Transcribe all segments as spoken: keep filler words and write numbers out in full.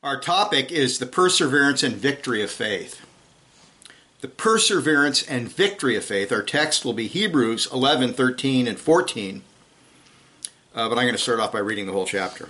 Our topic is the perseverance and victory of faith. The perseverance and victory of faith. Our text will be Hebrews eleven, thirteen, and fourteen. Uh, but I'm going to start off by reading the whole chapter.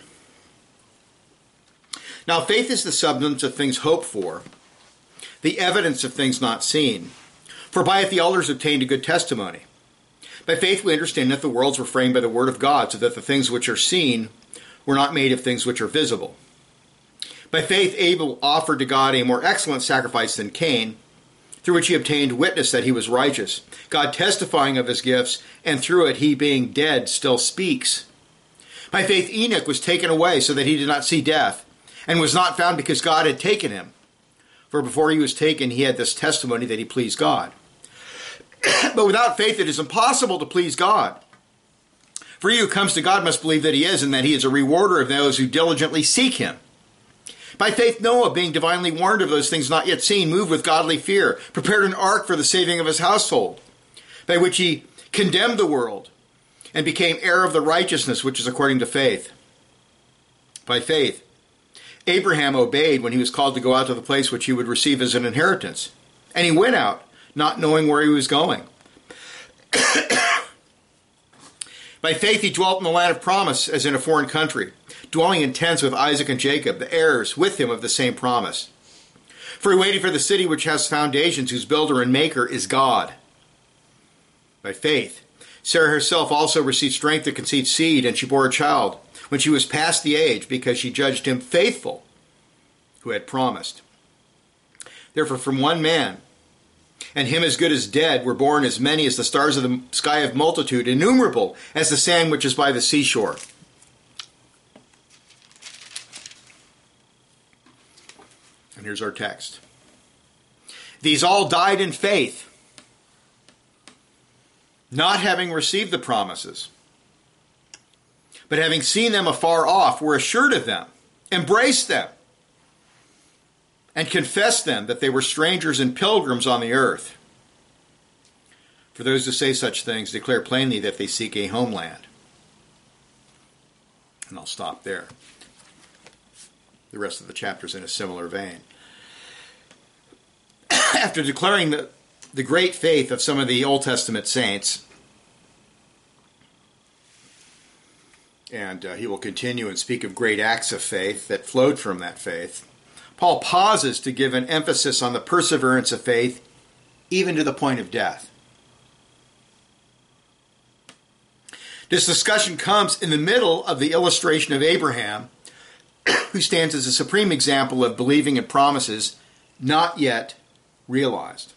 Now, faith is the substance of things hoped for, the evidence of things not seen. For by it the elders obtained a good testimony. By faith we understand that the worlds were framed by the word of God, so that the things which are seen were not made of things which are visible. By faith Abel offered to God a more excellent sacrifice than Cain, through which he obtained witness that he was righteous, God testifying of his gifts, and through it he, being dead, still speaks. By faith Enoch was taken away so that he did not see death, and was not found because God had taken him. For before he was taken he had this testimony that he pleased God. But without faith it is impossible to please God. For he who comes to God must believe that he is, and that he is a rewarder of those who diligently seek him. By faith Noah, being divinely warned of those things not yet seen, moved with godly fear, prepared an ark for the saving of his household, by which he condemned the world, and became heir of the righteousness which is according to faith. By faith Abraham obeyed when he was called to go out to the place which he would receive as an inheritance. And he went out, not knowing where he was going. By faith he dwelt in the land of promise, as in a foreign country, dwelling in tents with Isaac and Jacob, the heirs with him of the same promise. For he waited for the city which has foundations, whose builder and maker is God. By faith Sarah herself also received strength to conceive seed, and she bore a child when she was past the age, because she judged him faithful who had promised. Therefore from one man, and him as good as dead, were born as many as the stars of the sky of multitude, innumerable as the sand which is by the seashore. And here's our text. These all died in faith, not having received the promises, but having seen them afar off, were assured of them, embraced them, and confessed them that they were strangers and pilgrims on the earth. For those who say such things declare plainly that they seek a homeland. And I'll stop there. The rest of the chapter is in a similar vein. After declaring the, the great faith of some of the Old Testament saints, and uh, he will continue and speak of great acts of faith that flowed from that faith, Paul pauses to give an emphasis on the perseverance of faith, even to the point of death. This discussion comes in the middle of the illustration of Abraham, who stands as a supreme example of believing in promises not yet realized.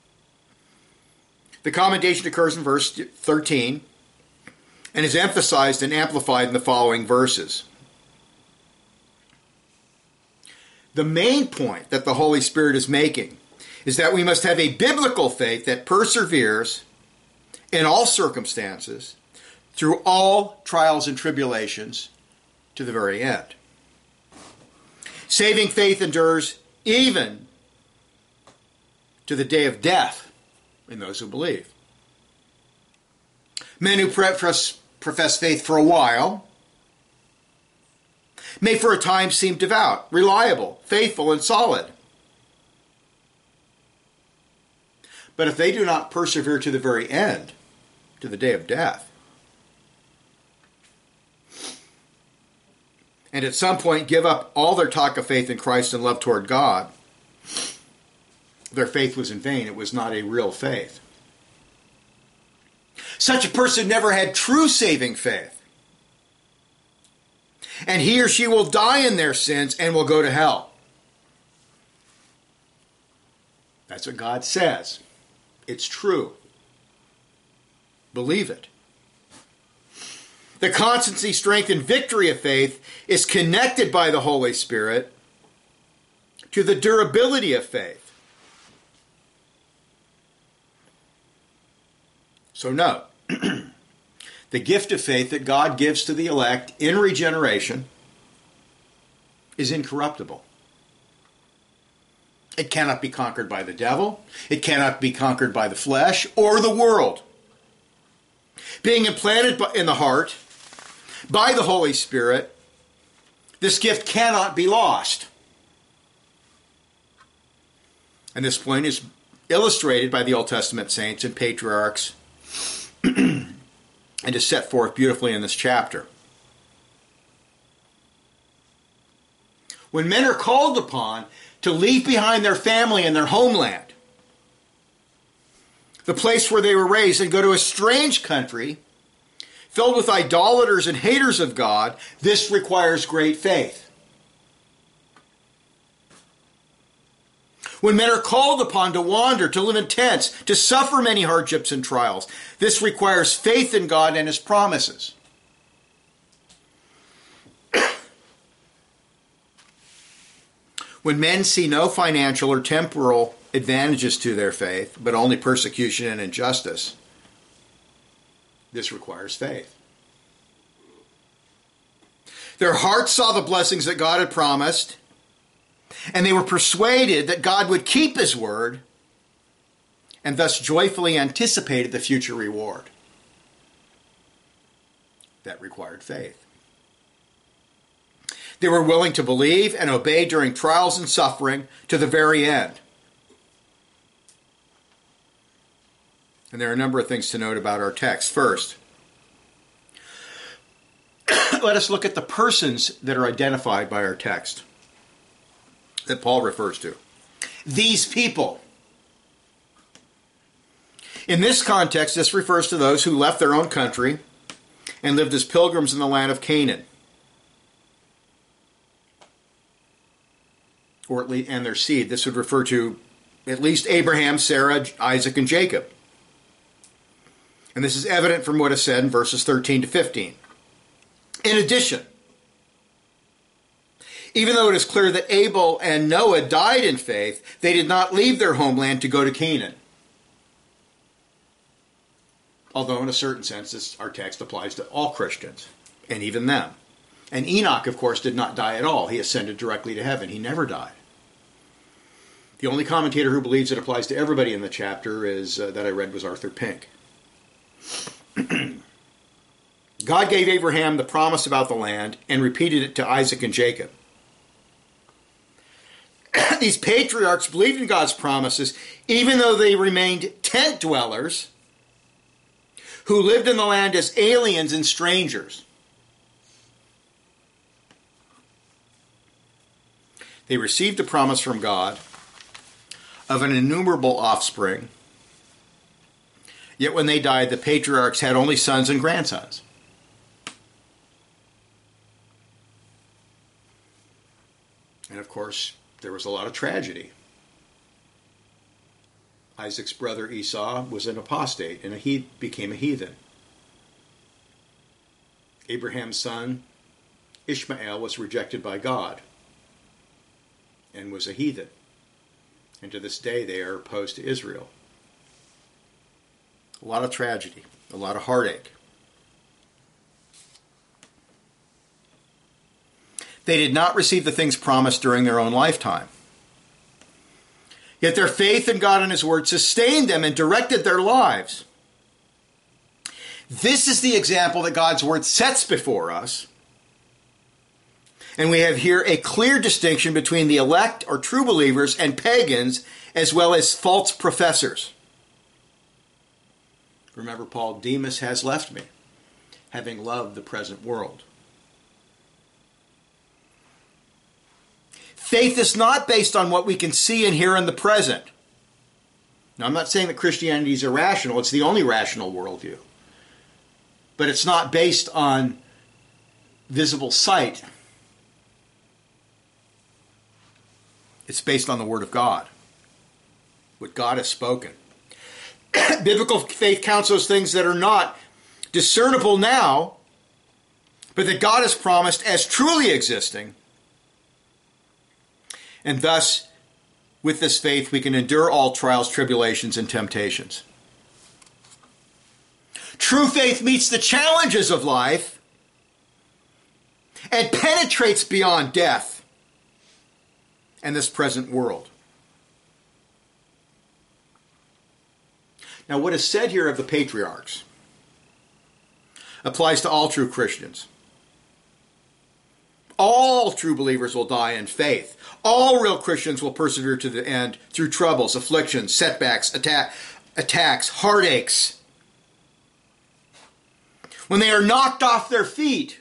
The commendation occurs in verse thirteen and is emphasized and amplified in the following verses. The main point that the Holy Spirit is making is that we must have a biblical faith that perseveres in all circumstances, through all trials and tribulations, to the very end. Saving faith endures even to the day of death in those who believe. Men who profess, profess faith for a while may for a time seem devout, reliable, faithful, and solid. But if they do not persevere to the very end, to the day of death, and at some point give up all their talk of faith in Christ and love toward God, their faith was in vain. It was not a real faith. Such a person never had true saving faith. And he or she will die in their sins and will go to hell. That's what God says. It's true. Believe it. The constancy, strength, and victory of faith is connected by the Holy Spirit to the durability of faith. So note, the gift of faith that God gives to the elect in regeneration is incorruptible. It cannot be conquered by the devil. It cannot be conquered by the flesh or the world. Being implanted in the heart by the Holy Spirit, this gift cannot be lost. And this point is illustrated by the Old Testament saints and patriarchs and is set forth beautifully in this chapter. When men are called upon to leave behind their family and their homeland, the place where they were raised, and go to a strange country filled with idolaters and haters of God, this requires great faith. When men are called upon to wander, to live in tents, to suffer many hardships and trials, this requires faith in God and His promises. When men see no financial or temporal advantages to their faith, but only persecution and injustice, this requires faith. Their hearts saw the blessings that God had promised, and they were persuaded that God would keep His word, and thus joyfully anticipated the future reward. That required faith. They were willing to believe and obey during trials and suffering to the very end. And there are a number of things to note about our text. First, let us look at the persons that are identified by our text that Paul refers to. These people. In this context, this refers to those who left their own country and lived as pilgrims in the land of Canaan, or at least, and their seed. This would refer to at least Abraham, Sarah, Isaac, and Jacob. And this is evident from what is said in verses thirteen to fifteen. In addition, even though it is clear that Abel and Noah died in faith, they did not leave their homeland to go to Canaan. Although in a certain sense, this, our text applies to all Christians, and even them. And Enoch, of course, did not die at all. He ascended directly to heaven. He never died. The only commentator who believes it applies to everybody in the chapter is uh, that I read was Arthur Pink. God gave Abraham the promise about the land and repeated it to Isaac and Jacob. These patriarchs believed in God's promises, even though they remained tent dwellers who lived in the land as aliens and strangers. They received a promise from God of an innumerable offspring, yet when they died, the patriarchs had only sons and grandsons. And of course, there was a lot of tragedy. Isaac's brother Esau was an apostate, and he became a heathen. Abraham's son Ishmael was rejected by God and was a heathen. And to this day they are opposed to Israel. A lot of tragedy, a lot of heartache. They did not receive the things promised during their own lifetime. Yet their faith in God and His Word sustained them and directed their lives. This is the example that God's Word sets before us. And we have here a clear distinction between the elect or true believers and pagans, as well as false professors. Remember, Paul, Demas has left me, having loved the present world. Faith is not based on what we can see and hear in the present. Now, I'm not saying that Christianity is irrational. It's the only rational worldview. But it's not based on visible sight. It's based on the Word of God, what God has spoken. Biblical faith counts those things that are not discernible now, but that God has promised as truly existing. And thus, with this faith, we can endure all trials, tribulations, and temptations. True faith meets the challenges of life and penetrates beyond death and this present world. Now, what is said here of the patriarchs applies to all true Christians. All true believers will die in faith. All real Christians will persevere to the end through troubles, afflictions, setbacks, attack, attacks, heartaches. When they are knocked off their feet,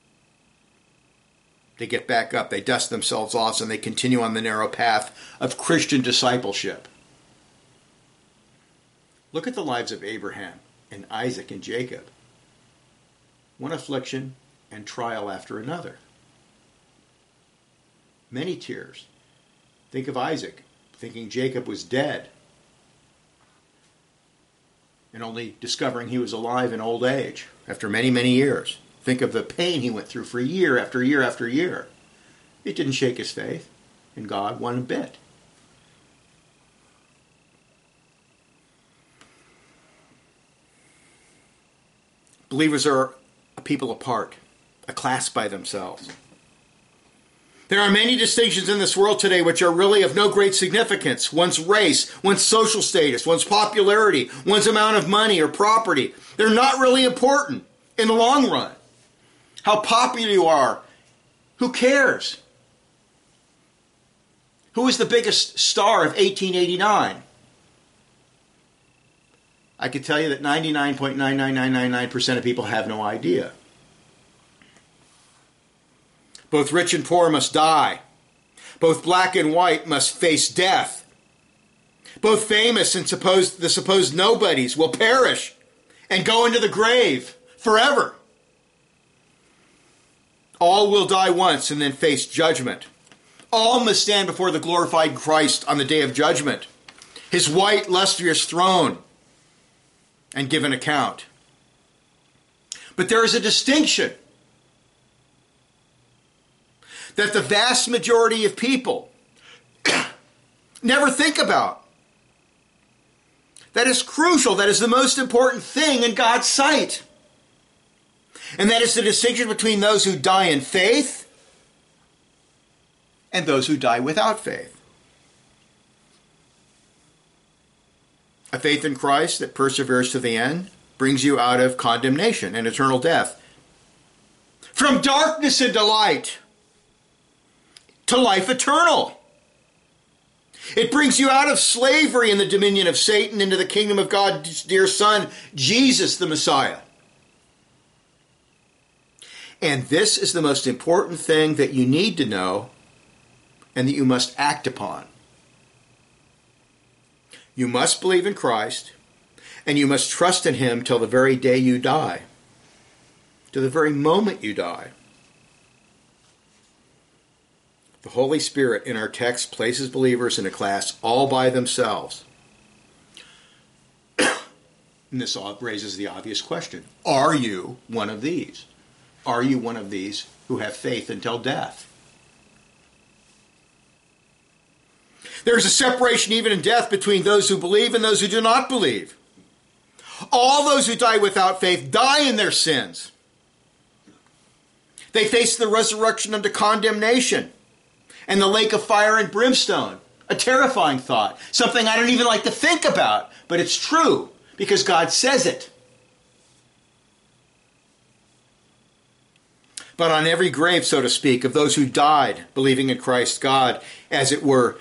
they get back up, they dust themselves off, and they continue on the narrow path of Christian discipleship. Look at the lives of Abraham and Isaac and Jacob. One affliction and trial after another. Many tears. Think of Isaac, thinking Jacob was dead, and only discovering he was alive in old age after many, many years. Think of the pain he went through for year after year after year. It didn't shake his faith in God one bit. Believers are a people apart, a class by themselves. There are many distinctions in this world today which are really of no great significance. One's race, one's social status, one's popularity, one's amount of money or property. They're not really important in the long run. How popular you are, who cares? Who was the biggest star of eighteen eighty-nine? I could tell you that ninety-nine point nine nine nine nine nine percent of people have no idea. Both rich and poor must die. Both black and white must face death. Both famous and supposed, the supposed nobodies will perish and go into the grave forever. All will die once and then face judgment. All must stand before the glorified Christ on the day of judgment, his white, lustrous throne, and give an account. But there is a distinction that the vast majority of people never think about. That is crucial. That is the most important thing in God's sight. And that is the distinction between those who die in faith and those who die without faith. A faith in Christ that perseveres to the end brings you out of condemnation and eternal death. From darkness into light, to life eternal. It brings you out of slavery and the dominion of Satan into the kingdom of God's dear Son, Jesus the Messiah. And this is the most important thing that you need to know and that you must act upon. You must believe in Christ, and you must trust in him till the very day you die, to the very moment you die. The Holy Spirit in our text places believers in a class all by themselves. And this raises the obvious question. Are you one of these? Are you one of these who have faith until death? There is a separation even in death between those who believe and those who do not believe. All those who die without faith die in their sins. They face the resurrection unto condemnation and the lake of fire and brimstone. A terrifying thought. Something I don't even like to think about, but it's true because God says it. But on every grave, so to speak, of those who died believing in Christ, God, as it were,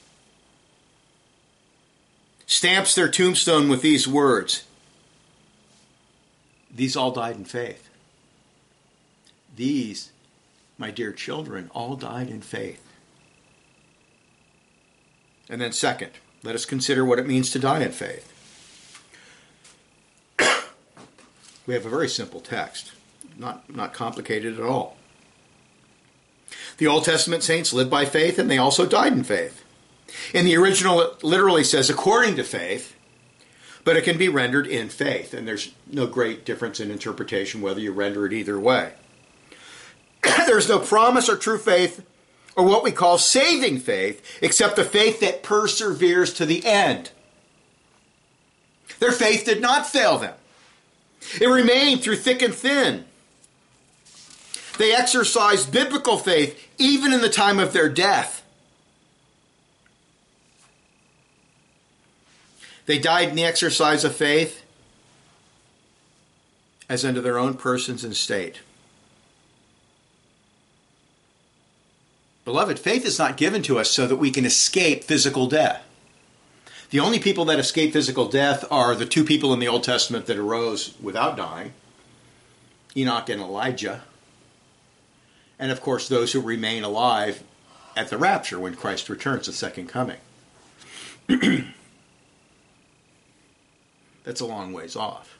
stamps their tombstone with these words. These all died in faith. These, my dear children, all died in faith. And then second, let us consider what it means to die in faith. We have a very simple text. Not, not complicated at all. The Old Testament saints lived by faith and they also died in faith. In the original, it literally says according to faith, but it can be rendered in faith, and there's no great difference in interpretation whether you render it either way. There's no promise or true faith or what we call saving faith except the faith that perseveres to the end. Their faith did not fail them. It remained through thick and thin. They exercised biblical faith even in the time of their death. They died in the exercise of faith as unto their own persons and state. Beloved, faith is not given to us so that we can escape physical death. The only people that escape physical death are the two people in the Old Testament that arose without dying, Enoch and Elijah, and of course those who remain alive at the rapture when Christ returns, the second coming. That's a long ways off.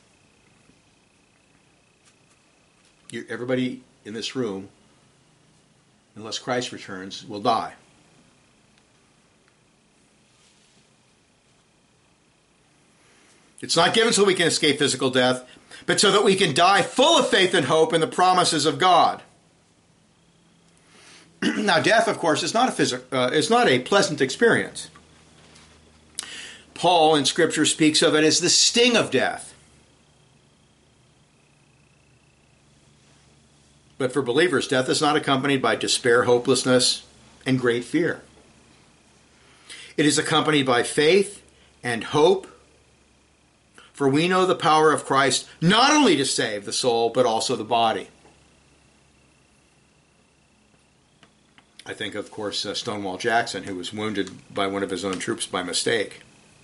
You, everybody in this room, unless Christ returns, will die. It's not given so we can escape physical death, but so that we can die full of faith and hope in the promises of God. Now, death, of course, is not a phys- uh, is not a pleasant experience. Paul in Scripture speaks of it as the sting of death. But for believers, death is not accompanied by despair, hopelessness, and great fear. It is accompanied by faith and hope, for we know the power of Christ not only to save the soul, but also the body. I think, of course, uh, Stonewall Jackson, who was wounded by one of his own troops by mistake.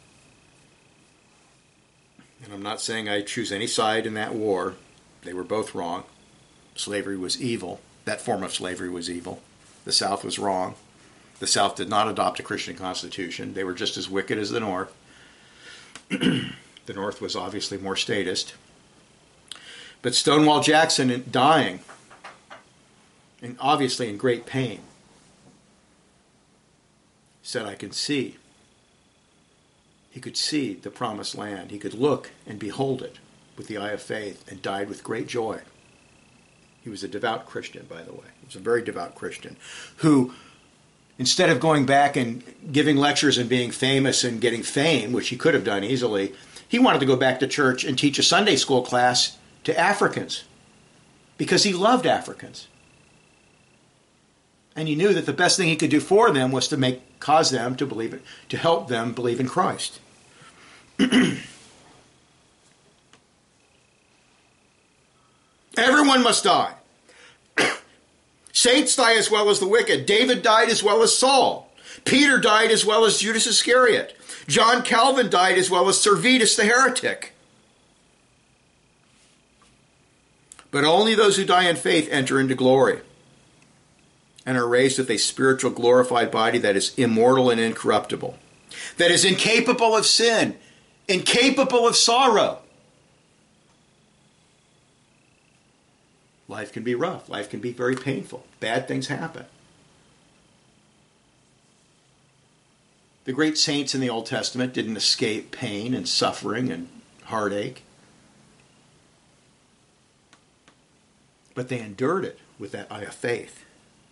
And I'm not saying I choose any side in that war. They were both wrong. Slavery was evil. That form of slavery was evil. The South was wrong. The South did not adopt a Christian constitution. They were just as wicked as the North. The North was obviously more statist. But Stonewall Jackson, dying, and obviously in great pain, said, I can see. He could see the promised land. He could look and behold it with the eye of faith, and died with great joy. He was a devout Christian, by the way. He was a very devout Christian who, instead of going back and giving lectures and being famous and getting fame, which he could have done easily, he wanted to go back to church and teach a Sunday school class to Africans because he loved Africans. And he knew that the best thing he could do for them was to make cause them to believe it, to help them believe in Christ. Everyone must die. Saints die as well as the wicked. David died as well as Saul. Peter died as well as Judas Iscariot. John Calvin died as well as Servetus the heretic. But only those who die in faith enter into glory and are raised with a spiritual glorified body that is immortal and incorruptible, that is incapable of sin, incapable of sorrow. Life can be rough. Life can be very painful. Bad things happen. The great saints in the Old Testament didn't escape pain and suffering and heartache, but they endured it with that eye of faith.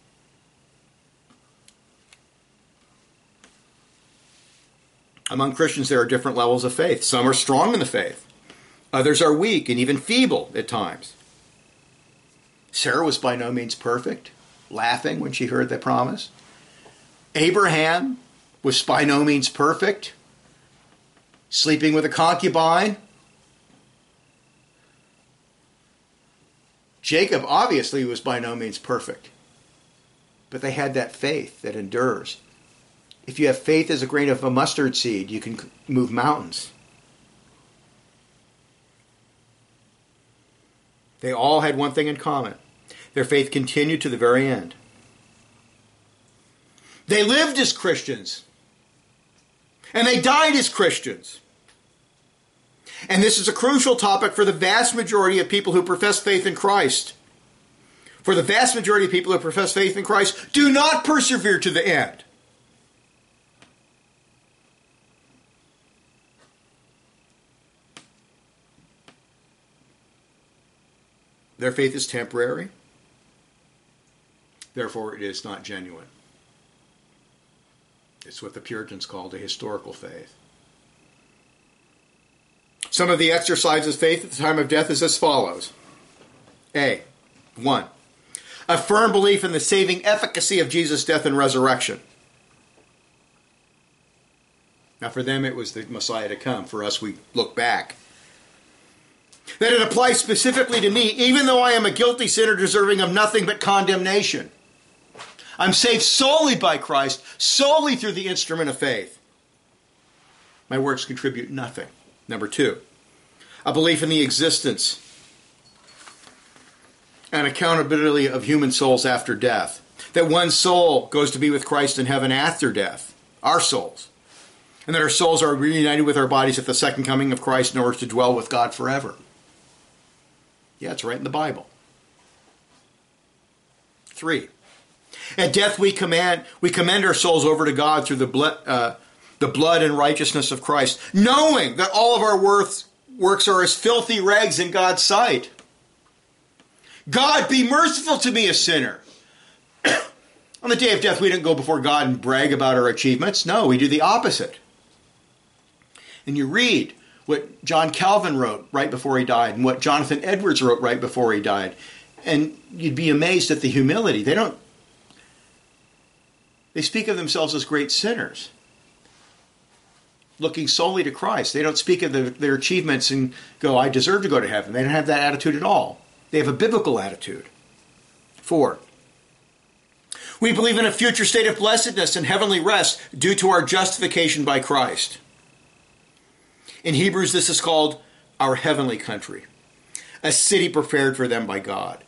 Among Christians, there are different levels of faith. Some are strong in the faith. Others are weak and even feeble at times. Sarah was by no means perfect, laughing when she heard the promise. Abraham was by no means perfect, sleeping with a concubine. Jacob obviously was by no means perfect, but they had that faith that endures. If you have faith as a grain of a mustard seed, you can move mountains. They all had one thing in common. Their faith continued to the very end. They lived as Christians. And they died as Christians. And this is a crucial topic for the vast majority of people who profess faith in Christ. For the vast majority of people who profess faith in Christ do not persevere to the end. Their faith is temporary. Therefore, it is not genuine. It's what the Puritans called a historical faith. Some of the exercises of faith at the time of death is as follows. A. One. A firm belief in the saving efficacy of Jesus' death and resurrection. Now, for them, it was the Messiah to come. For us, we look back. That it applies specifically to me, even though I am a guilty sinner deserving of nothing but condemnation. I'm saved solely by Christ, solely through the instrument of faith. My works contribute nothing. Number two, a belief in the existence and accountability of human souls after death. That one soul goes to be with Christ in heaven after death, our souls. And that our souls are reunited with our bodies at the second coming of Christ in order to dwell with God forever. Yeah, it's right in the Bible. Three, at death we command we commend our souls over to God through the blood, uh, the blood and righteousness of Christ, knowing that all of our worth, works are as filthy rags in God's sight. God, be merciful to me, a sinner. On the day of death, we don't go before God and brag about our achievements. No, we do the opposite. And you read what John Calvin wrote right before he died and what Jonathan Edwards wrote right before he died. And you'd be amazed at the humility. They don't, they speak of themselves as great sinners, looking solely to Christ. They don't speak of the, their achievements and go, I deserve to go to heaven. They don't have that attitude at all. They have a biblical attitude. Four, we believe in a future state of blessedness and heavenly rest due to our justification by Christ. In Hebrews, this is called our heavenly country, a city prepared for them by God.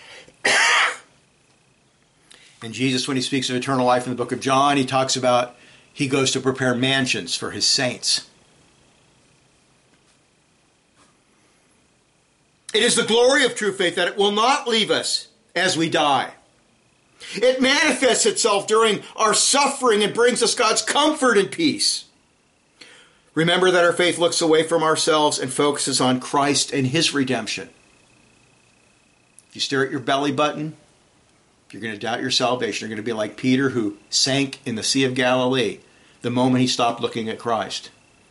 And Jesus, when he speaks of eternal life in the book of John, he talks about he goes to prepare mansions for his saints. It is the glory of true faith that it will not leave us as we die. It manifests itself during our suffering and brings us God's comfort and peace. Remember that our faith looks away from ourselves and focuses on Christ and his redemption. If you stare at your belly button, you're going to doubt your salvation. You're going to be like Peter, who sank in the Sea of Galilee the moment he stopped looking at Christ.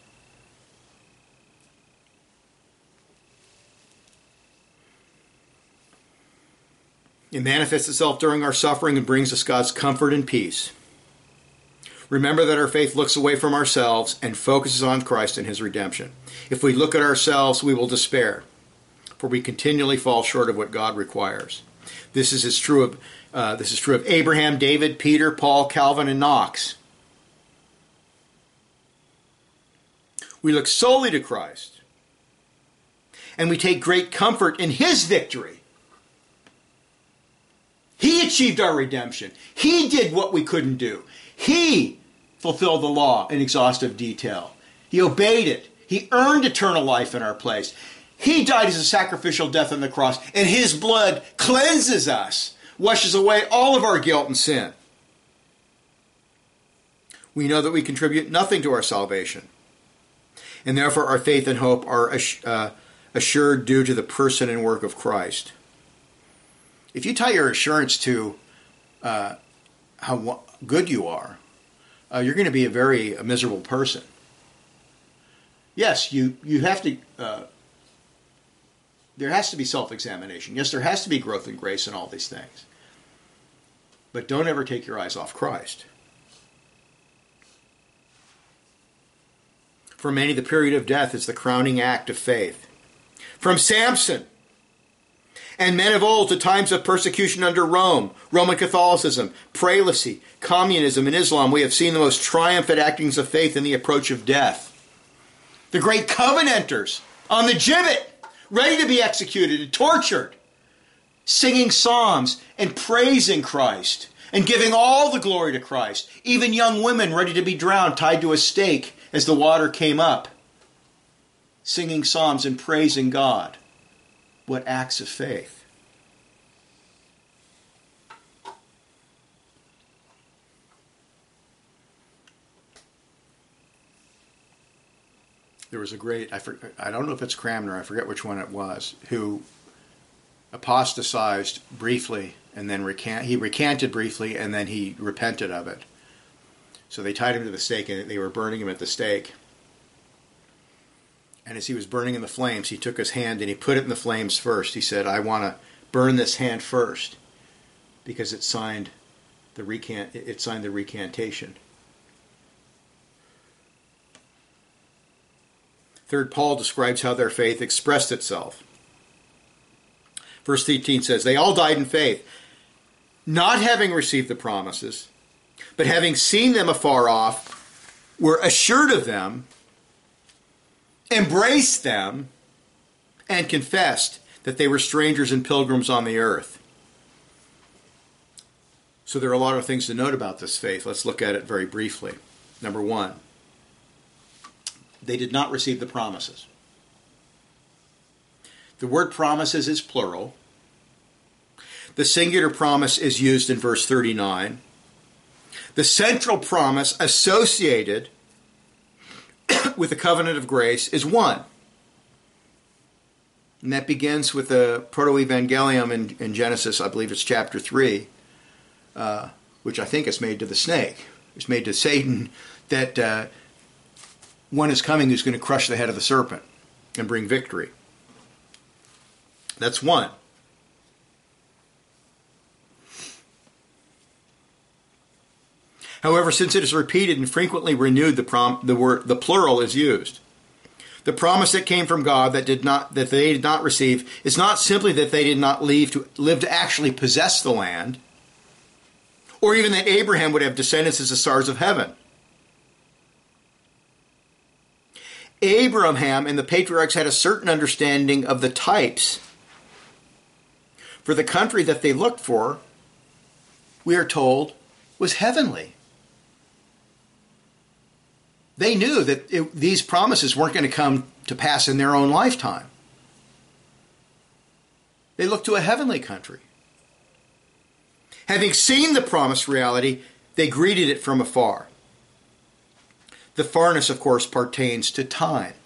It manifests itself during our suffering and brings us God's comfort and peace. Remember that our faith looks away from ourselves and focuses on Christ and his redemption. If we look at ourselves, we will despair, for we continually fall short of what God requires. This is as true of uh, this is true of Abraham, David, Peter, Paul, Calvin, and Knox. We look solely to Christ, and we take great comfort in his victory. He achieved our redemption. He did what we couldn't do. He fulfilled the law in exhaustive detail. He obeyed it. He earned eternal life in our place. He died as a sacrificial death on the cross, and his blood cleanses us, washes away all of our guilt and sin. We know that we contribute nothing to our salvation, and therefore our faith and hope are uh, assured due to the person and work of Christ. If you tie your assurance to uh, how good you are, uh, you're going to be a very a miserable person. Yes, you, you have to, uh, there has to be self-examination. Yes, there has to be growth in grace and all these things. But don't ever take your eyes off Christ. For many, the period of death is the crowning act of faith. From Samson and men of old to times of persecution under Rome, Roman Catholicism, prelacy, communism, and Islam, we have seen the most triumphant actings of faith in the approach of death. The great Covenanters on the gibbet, ready to be executed and tortured, singing psalms and praising Christ and giving all the glory to Christ. Even young women ready to be drowned, tied to a stake as the water came up, singing psalms and praising God. What acts of faith. There was a great, I, for, I don't know if it's Cranmer, I forget which one it was, who apostatized briefly and then recant, he recanted briefly and then he repented of it. So they tied him to the stake and they were burning him at the stake. And as he was burning in the flames, he took his hand and he put it in the flames first. He said, I want to burn this hand first because it signed the recant it signed the recantation. Third, Paul describes how their faith expressed itself. Verse eighteen says, they all died in faith, not having received the promises, but having seen them afar off, were assured of them, embraced them, and confessed that they were strangers and pilgrims on the earth. So there are a lot of things to note about this faith. Let's look at it very briefly. Number one, they did not receive the promises. The word promises is plural. The singular promise is used in verse thirty-nine. The central promise associated with the covenant of grace is one. And that begins with the proto-evangelium in, in Genesis, I believe it's chapter three, uh, which I think is made to the snake. It's made to Satan that uh, one is coming who's going to crush the head of the serpent and bring victory. That's one. However, since it is repeated and frequently renewed, the prom- the word the plural is used. The promise that came from God that did not that they did not receive is not simply that they did not leave to live to actually possess the land, or even that Abraham would have descendants as the stars of heaven. Abraham and the patriarchs had a certain understanding of the types for the country that they looked for, we are told, was heavenly. They knew that it, these promises weren't going to come to pass in their own lifetime. They looked to a heavenly country. Having seen the promised reality, they greeted it from afar. The farness, of course, pertains to time.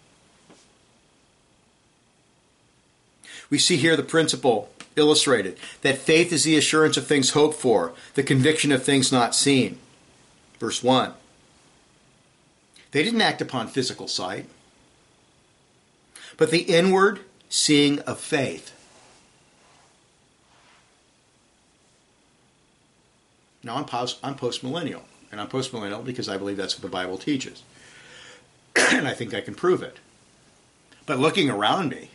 We see here the principle illustrated, that faith is the assurance of things hoped for, the conviction of things not seen. Verse one. They didn't act upon physical sight, but the inward seeing of faith. Now, I'm, post, I'm post-millennial, and I'm post-millennial because I believe that's what the Bible teaches. And I think I can prove it. But looking around me,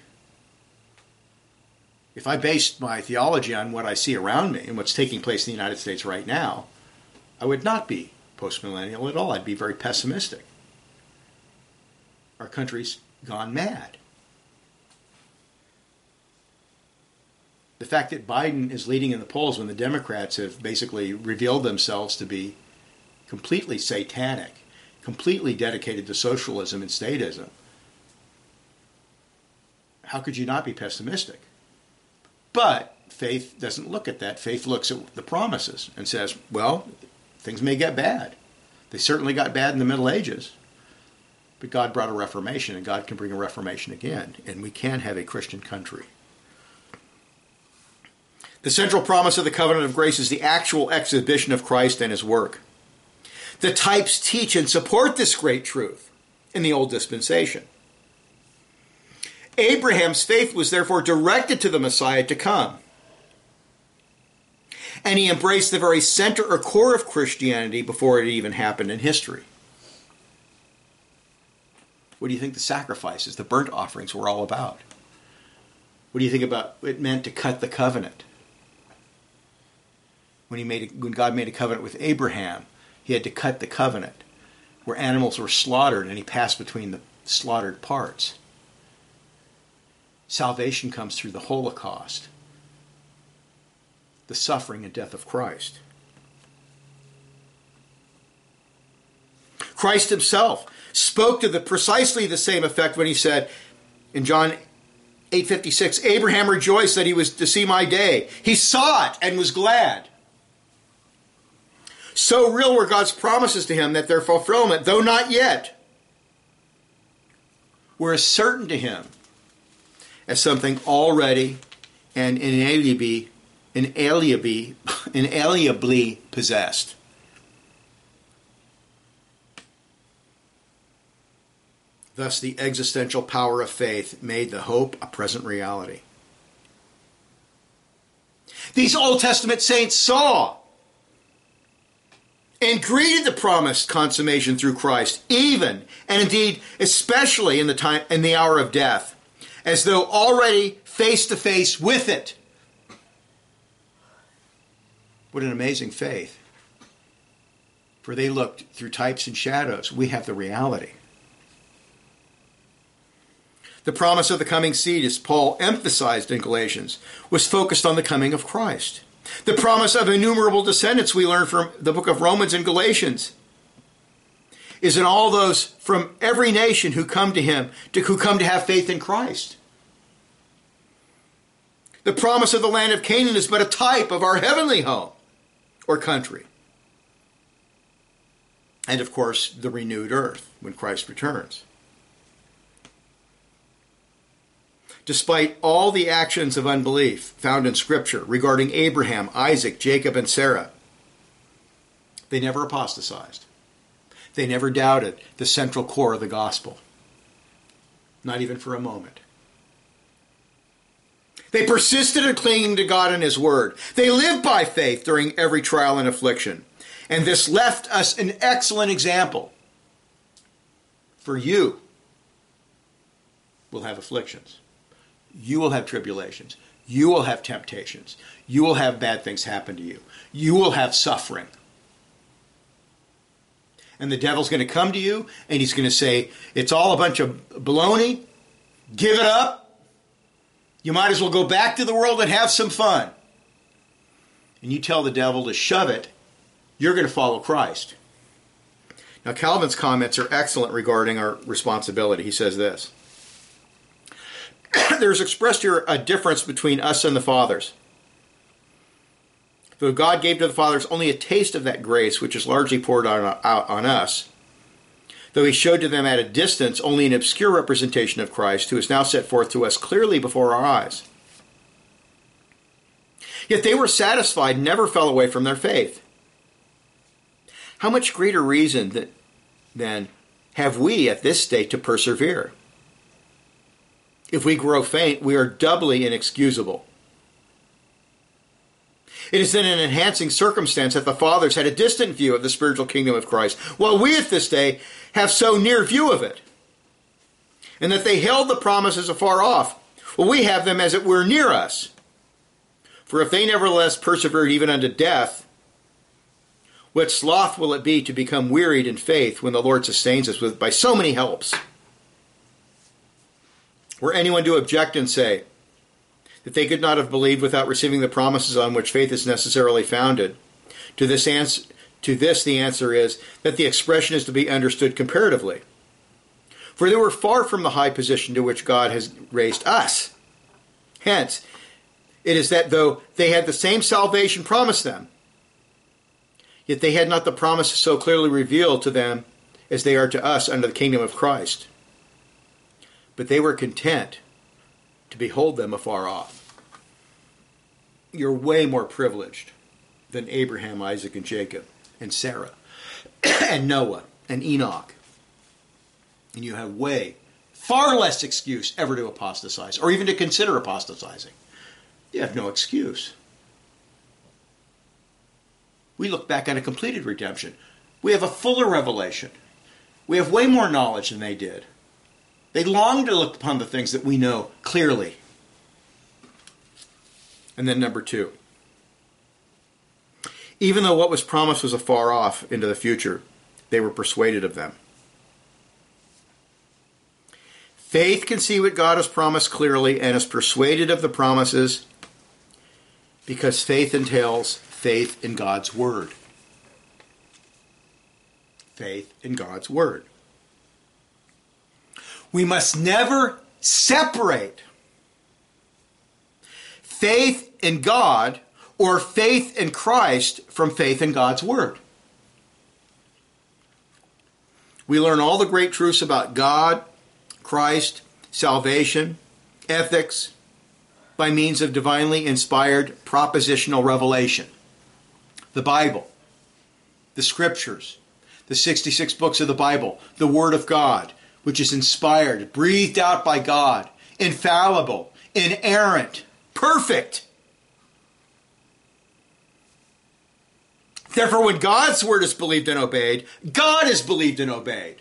if I based my theology on what I see around me and what's taking place in the United States right now, I would not be post-millennial at all. I'd be very pessimistic. Our country's gone mad. The fact that Biden is leading in the polls when the Democrats have basically revealed themselves to be completely satanic, completely dedicated to socialism and statism, how could you not be pessimistic? But faith doesn't look at that. Faith looks at the promises and says, well, things may get bad. They certainly got bad in the Middle Ages. But God brought a reformation, and God can bring a reformation again. And we can have a Christian country. The central promise of the covenant of grace is the actual exhibition of Christ and his work. The types teach and support this great truth in the old dispensation. Abraham's faith was therefore directed to the Messiah to come. And he embraced the very center or core of Christianity before it even happened in history. What do you think the sacrifices, the burnt offerings were all about? What do you think about what it meant to cut the covenant? When he made a, when God made a covenant with Abraham, he had to cut the covenant where animals were slaughtered and he passed between the slaughtered parts. Salvation comes through the Holocaust, the suffering and death of Christ. Christ himself spoke to the precisely the same effect when he said in John eight fifty-six, Abraham rejoiced that he was to see my day. He saw it and was glad. So real were God's promises to him that their fulfillment, though not yet, were as certain to him as something already and inalienably, inalienably, inalienably possessed. Thus, the existential power of faith made the hope a present reality. These Old Testament saints saw and greeted the promised consummation through Christ, even, and indeed especially in the time in the hour of death, as though already face to face with it. What an amazing faith. For they looked through types and shadows. We have the reality. The promise of the coming seed, as Paul emphasized in Galatians, was focused on the coming of Christ. The promise of innumerable descendants, we learn from the book of Romans and Galatians, is in all those from every nation who come to him, to, who come to have faith in Christ. The promise of the land of Canaan is but a type of our heavenly home or country. And of course, the renewed earth when Christ returns. Despite all the actions of unbelief found in Scripture regarding Abraham, Isaac, Jacob, and Sarah, they never apostatized. They never doubted the central core of the gospel. Not even for a moment. They persisted in clinging to God and His Word. They lived by faith during every trial and affliction. And this left us an excellent example. For you will have afflictions. You will have tribulations. You will have temptations. You will have bad things happen to you. You will have suffering. And the devil's going to come to you and he's going to say, it's all a bunch of baloney. Give it up. You might as well go back to the world and have some fun. And you tell the devil to shove it. You're going to follow Christ. Now, Calvin's comments are excellent regarding our responsibility. He says this. There's expressed here a difference between us and the fathers. Though God gave to the fathers only a taste of that grace which is largely poured on, out on us, though He showed to them at a distance only an obscure representation of Christ, who is now set forth to us clearly before our eyes. Yet they were satisfied and never fell away from their faith. How much greater reason that, then have we at this state to persevere? If we grow faint, we are doubly inexcusable. It is in an enhancing circumstance that the fathers had a distant view of the spiritual kingdom of Christ, while we at this day have so near view of it, and that they held the promises afar off. Well, we have them as it were near us. For if they nevertheless persevered even unto death, what sloth will it be to become wearied in faith when the Lord sustains us with by so many helps? Were anyone to object and say that they could not have believed without receiving the promises on which faith is necessarily founded, to this answer, to this the answer is that the expression is to be understood comparatively. For they were far from the high position to which God has raised us. Hence, it is that though they had the same salvation promised them, yet they had not the promises so clearly revealed to them as they are to us under the kingdom of Christ. But they were content to behold them afar off. You're way more privileged than Abraham, Isaac, and Jacob, and Sarah, and Noah, and Enoch. And you have way, far less excuse ever to apostatize, or even to consider apostatizing. You have no excuse. We look back on a completed redemption. We have a fuller revelation. We have way more knowledge than they did. They long to look upon the things that we know clearly. And then number two. Even though what was promised was afar off into the future, they were persuaded of them. Faith can see what God has promised clearly and is persuaded of the promises because faith entails faith in God's Word. Faith in God's Word. We must never separate faith in God or faith in Christ from faith in God's Word. We learn all the great truths about God, Christ, salvation, ethics, by means of divinely inspired propositional revelation. The Bible, the Scriptures, the sixty-six books of the Bible, the Word of God, which is inspired, breathed out by God, infallible, inerrant, perfect. Therefore, when God's Word is believed and obeyed, God is believed and obeyed.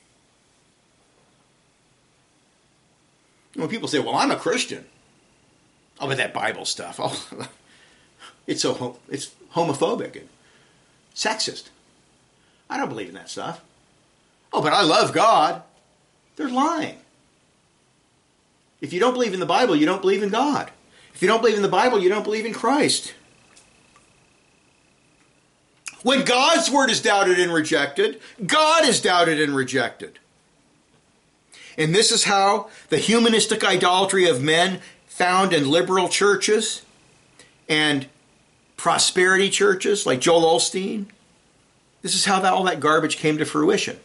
When people say, well, I'm a Christian. Oh, but that Bible stuff, oh, it's so it's homophobic and sexist. I don't believe in that stuff. Oh, but I love God. They're lying. If you don't believe in the Bible, you don't believe in God. If you don't believe in the Bible, you don't believe in Christ. When God's word is doubted and rejected, God is doubted and rejected. And this is how the humanistic idolatry of men found in liberal churches and prosperity churches like Joel Osteen, this is how that, all that garbage came to fruition.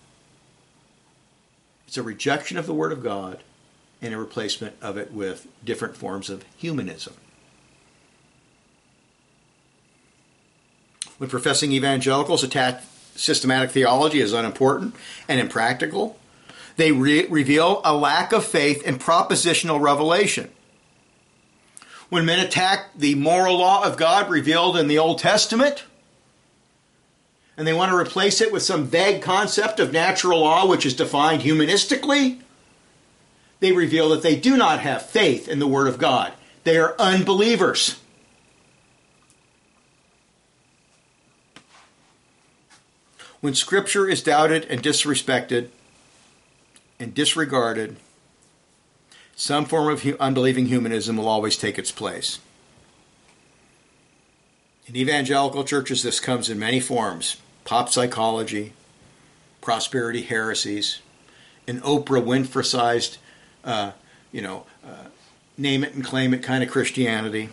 It's a rejection of the Word of God and a replacement of it with different forms of humanism. When professing evangelicals attack systematic theology as unimportant and impractical, they re- reveal a lack of faith in propositional revelation. When men attack the moral law of God revealed in the Old Testament, and they want to replace it with some vague concept of natural law which is defined humanistically, they reveal that they do not have faith in the Word of God. They are unbelievers. When Scripture is doubted and disrespected and disregarded, some form of unbelieving humanism will always take its place. In evangelical churches, this comes in many forms. Pop psychology, prosperity heresies, an Oprah Winfrey-sized, uh, you know, uh, name it and claim it kind of Christianity.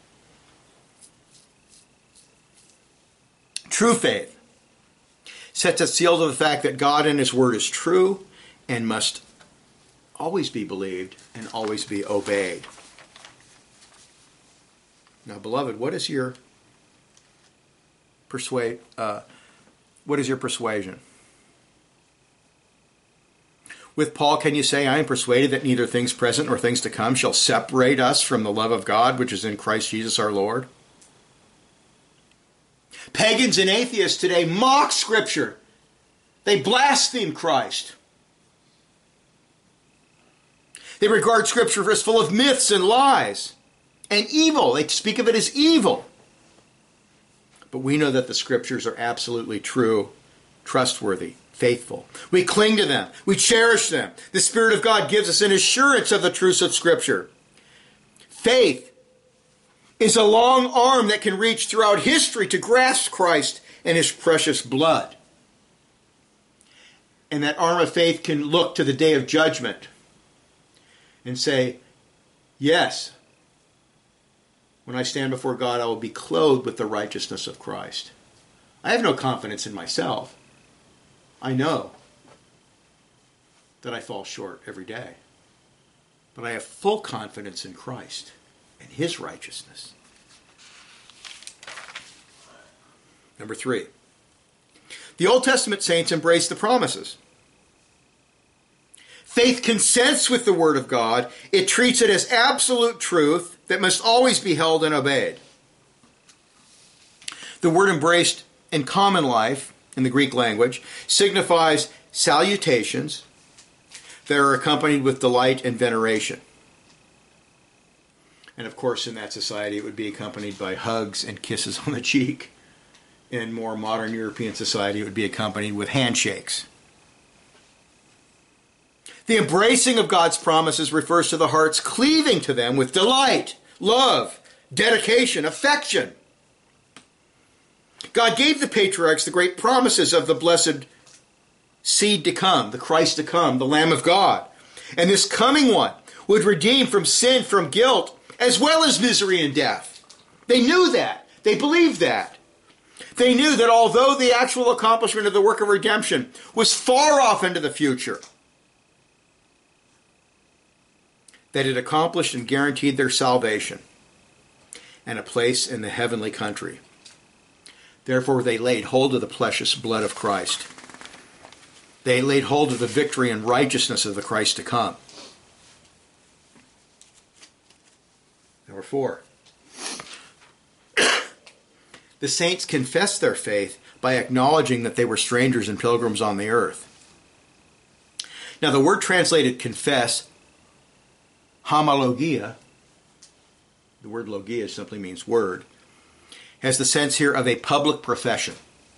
True faith sets its seal to the fact that God and His Word is true and must always be believed and always be obeyed. Now, beloved, what is your persuade? Uh, what is your persuasion? With Paul, can you say, I am persuaded that neither things present nor things to come shall separate us from the love of God, which is in Christ Jesus our Lord? Pagans and atheists today mock Scripture. They blaspheme Christ. They regard Scripture as full of myths and lies and evil. They speak of it as evil. But we know that the Scriptures are absolutely true, trustworthy, faithful. We cling to them. We cherish them. The Spirit of God gives us an assurance of the truths of Scripture. Faith is a long arm that can reach throughout history to grasp Christ and His precious blood. And that arm of faith can look to the day of judgment and say, yes, when I stand before God, I will be clothed with the righteousness of Christ. I have no confidence in myself. I know that I fall short every day. But I have full confidence in Christ and His righteousness. Number three, the Old Testament saints embrace the promises. Faith consents with the Word of God. It treats it as absolute truth that must always be held and obeyed. The word embraced in common life, in the Greek language, signifies salutations that are accompanied with delight and veneration. And of course, in that society, it would be accompanied by hugs and kisses on the cheek. In more modern European society, it would be accompanied with handshakes. The embracing of God's promises refers to the heart's cleaving to them with delight, love, dedication, affection. God gave the patriarchs the great promises of the blessed seed to come, the Christ to come, the Lamb of God. And this coming one would redeem from sin, from guilt, as well as misery and death. They knew that. They believed that. They knew that although the actual accomplishment of the work of redemption was far off into the future, that it accomplished and guaranteed their salvation and a place in the heavenly country. Therefore, they laid hold of the precious blood of Christ. They laid hold of the victory and righteousness of the Christ to come. Number four. The saints confessed their faith by acknowledging that they were strangers and pilgrims on the earth. Now, the word translated confess, homologia, the word logia simply means word, has the sense here of a public profession.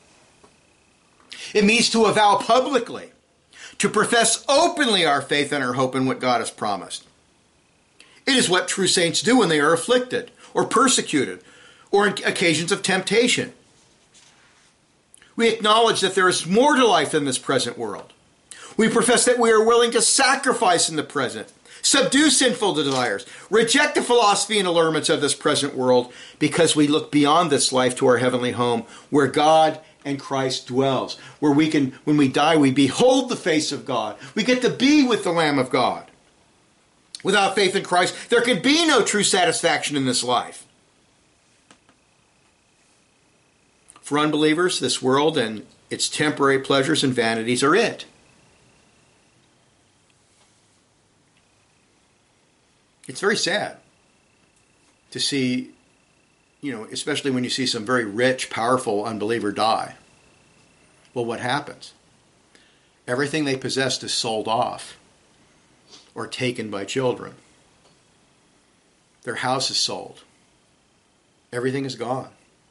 It means to avow publicly, to profess openly our faith and our hope in what God has promised. It is what true saints do when they are afflicted or persecuted or in occasions of temptation. We acknowledge that there is more to life than this present world. We profess that we are willing to sacrifice in the present, subdue sinful desires, reject the philosophy and allurements of this present world because we look beyond this life to our heavenly home where God and Christ dwells, where we can, when we die, we behold the face of God. We get to be with the Lamb of God. Without faith in Christ, there can be no true satisfaction in this life. For unbelievers, this world and its temporary pleasures and vanities are it. It's very sad to see, you know, especially when you see some very rich, powerful unbeliever die. Well, what happens? Everything they possessed is sold off or taken by children. Their house is sold. Everything is gone.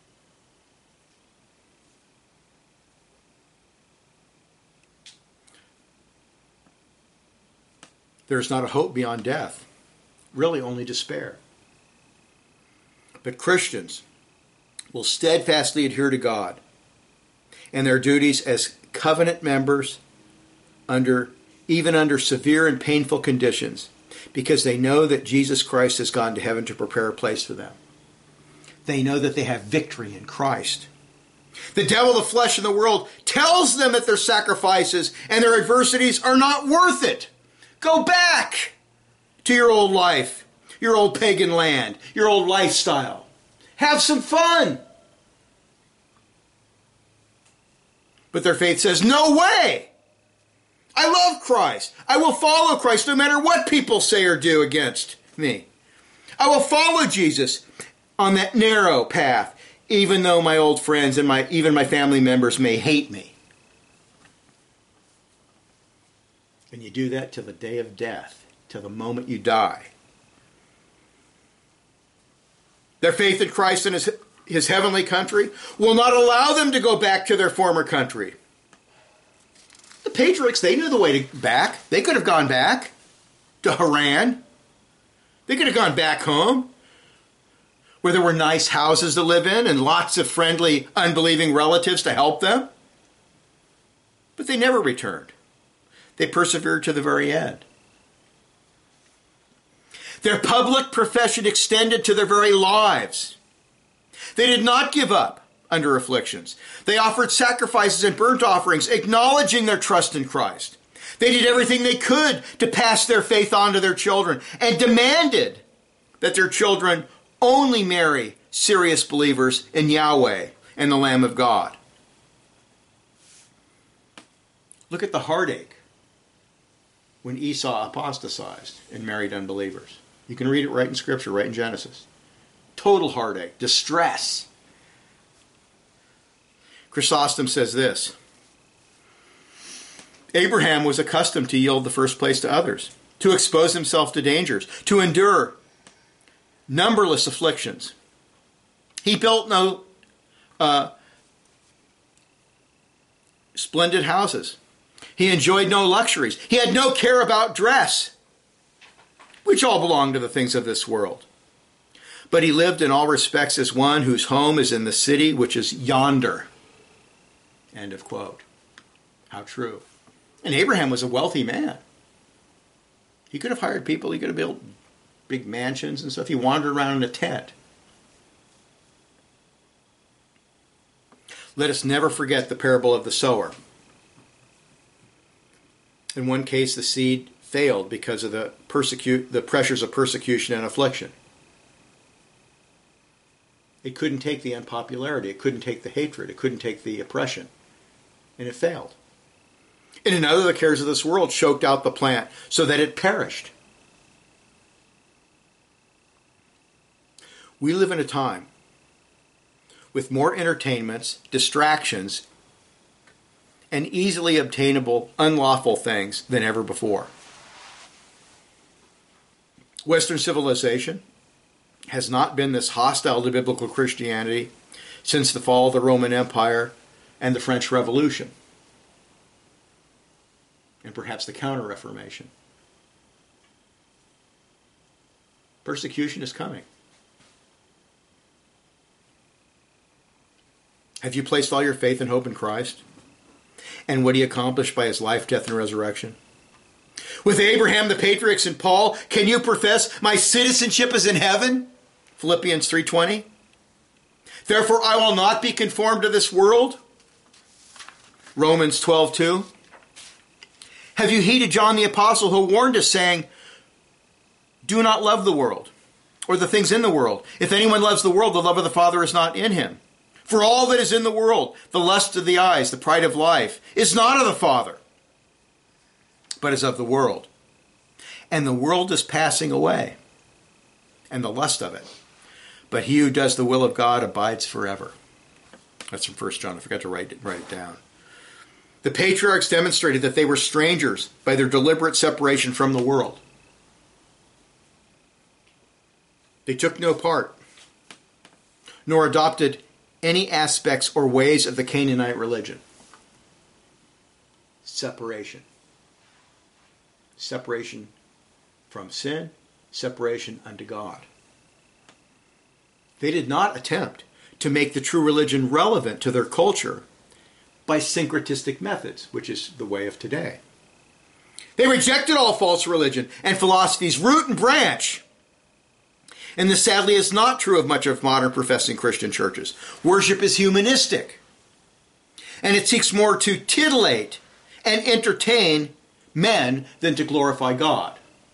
There is not a hope beyond death. Really only despair. But Christians will steadfastly adhere to God and their duties as covenant members under even under severe and painful conditions because they know that Jesus Christ has gone to heaven to prepare a place for them. They know that they have victory in Christ. The devil, the flesh, and the world tells them that their sacrifices and their adversities are not worth it. Go back to your old life, your old pagan land, your old lifestyle. Have some fun. But their faith says, no way. I love Christ. I will follow Christ no matter what people say or do against me. I will follow Jesus on that narrow path, even though my old friends and my even my family members may hate me. And you do that till the day of death, till the moment you die. Their faith in Christ and his, his heavenly country will not allow them to go back to their former country. The patriarchs, they knew the way to back. They could have gone back to Haran. They could have gone back home, where there were nice houses to live in and lots of friendly, unbelieving relatives to help them. But they never returned. They persevered to the very end. Their public profession extended to their very lives. They did not give up under afflictions. They offered sacrifices and burnt offerings, acknowledging their trust in Christ. They did everything they could to pass their faith on to their children and demanded that their children only marry serious believers in Yahweh and the Lamb of God. Look at the heartache when Esau apostatized and married unbelievers. You can read it right in Scripture, right in Genesis. Total heartache, distress. Chrysostom says this: Abraham was accustomed to yield the first place to others, to expose himself to dangers, to endure numberless afflictions. He built no uh, splendid houses. He enjoyed no luxuries. He had no care about dress, which all belong to the things of this world. But he lived in all respects as one whose home is in the city which is yonder. End of quote. How true. And Abraham was a wealthy man. He could have hired people. He could have built big mansions and stuff. He wandered around in a tent. Let us never forget the parable of the sower. In one case, the seed failed because of the persecute the pressures of persecution and affliction. It couldn't take the unpopularity. It couldn't take the hatred. It couldn't take the oppression. And it failed. In another, the cares of this world choked out the plant so that it perished. We live in a time with more entertainments, distractions, and easily obtainable unlawful things than ever before. Western civilization has not been this hostile to biblical Christianity since the fall of the Roman Empire and the French Revolution, and perhaps the Counter-Reformation. Persecution is coming. Have you placed all your faith and hope in Christ and what he accomplished by his life, death, and resurrection? With Abraham, the patriarchs, and Paul, can you profess, my citizenship is in heaven? Philippians three twenty. Therefore, I will not be conformed to this world. Romans twelve two. Have you heeded John the Apostle, who warned us, saying, do not love the world, or the things in the world. If anyone loves the world, the love of the Father is not in him. For all that is in the world, the lust of the eyes, the pride of life, is not of the Father, but is of the world. And the world is passing away, and the lust of it. But he who does the will of God abides forever. That's from First John. I forgot to write it, write it down. The patriarchs demonstrated that they were strangers by their deliberate separation from the world. They took no part, nor adopted any aspects or ways of the Canaanite religion. Separation. Separation from sin, separation unto God. They did not attempt to make the true religion relevant to their culture by syncretistic methods, which is the way of today. They rejected all false religion and philosophy's root and branch. And this sadly is not true of much of modern professing Christian churches. Worship is humanistic, and it seeks more to titillate and entertain men than to glorify God.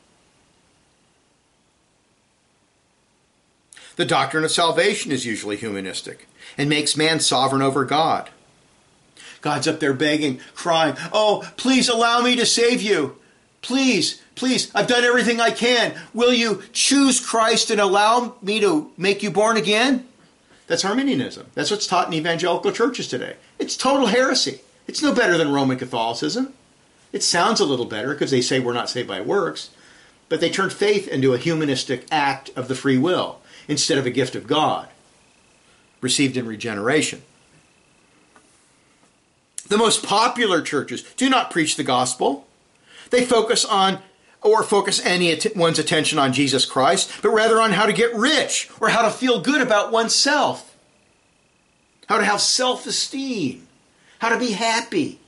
The doctrine of salvation is usually humanistic and makes man sovereign over God. God's up there begging, crying, oh, please allow me to save you. Please, please, I've done everything I can. Will you choose Christ and allow me to make you born again? That's Arminianism. That's what's taught in evangelical churches today. It's total heresy. It's no better than Roman Catholicism. It sounds a little better because they say we're not saved by works, but they turn faith into a humanistic act of the free will instead of a gift of God received in regeneration. The most popular churches do not preach the gospel. They focus on, or focus anyone's attention on Jesus Christ, but rather on how to get rich or how to feel good about oneself, how to have self-esteem, how to be happy.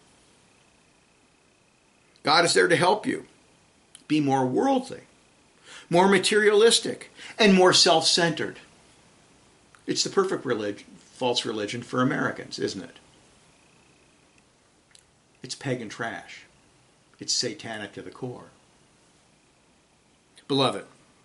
God is there to help you be more worldly, more materialistic, and more self-centered. It's the perfect religion, false religion for Americans, isn't it? It's pagan trash. It's satanic to the core. Beloved,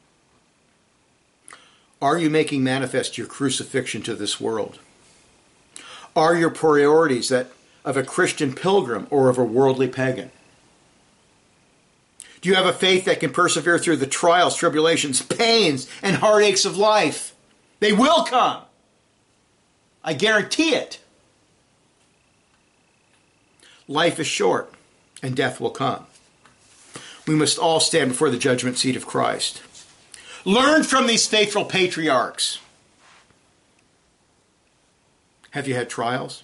are you making manifest your crucifixion to this world? Are your priorities that of a Christian pilgrim or of a worldly pagan? Do you have a faith that can persevere through the trials, tribulations, pains, and heartaches of life? They will come. I guarantee it. Life is short, and death will come. We must all stand before the judgment seat of Christ. Learn from these faithful patriarchs. Have you had trials?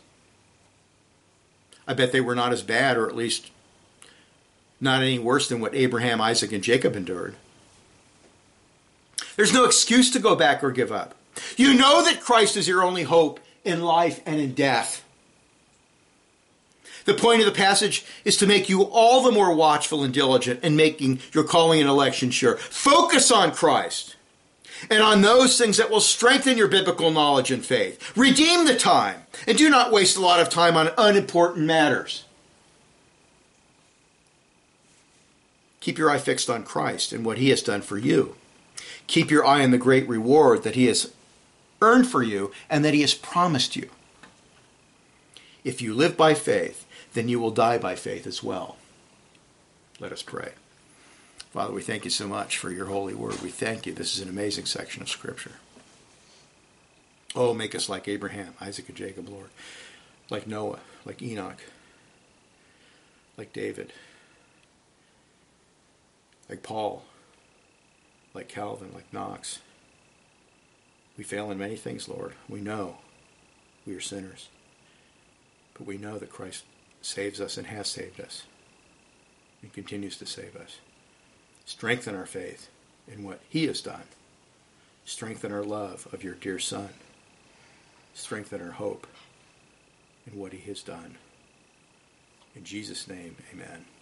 I bet they were not as bad, or at least not any worse than what Abraham, Isaac, and Jacob endured. There's no excuse to go back or give up. You know that Christ is your only hope in life and in death. The point of the passage is to make you all the more watchful and diligent in making your calling and election sure. Focus on Christ and on those things that will strengthen your biblical knowledge and faith. Redeem the time and do not waste a lot of time on unimportant matters. Keep your eye fixed on Christ and what he has done for you. Keep your eye on the great reward that he has earned for you and that he has promised you. If you live by faith, then you will die by faith as well. Let us pray. Father, we thank you so much for your holy word. We thank you. This is an amazing section of Scripture. Oh, make us like Abraham, Isaac, and Jacob, Lord. Like Noah, like Enoch, like David, like Paul, like Calvin, like Knox. We fail in many things, Lord. We know. We are sinners. But we know that Christ saves us and has saved us and continues to save us. Strengthen our faith in what he has done. Strengthen our love of your dear Son. Strengthen our hope in what he has done. In Jesus' name, amen.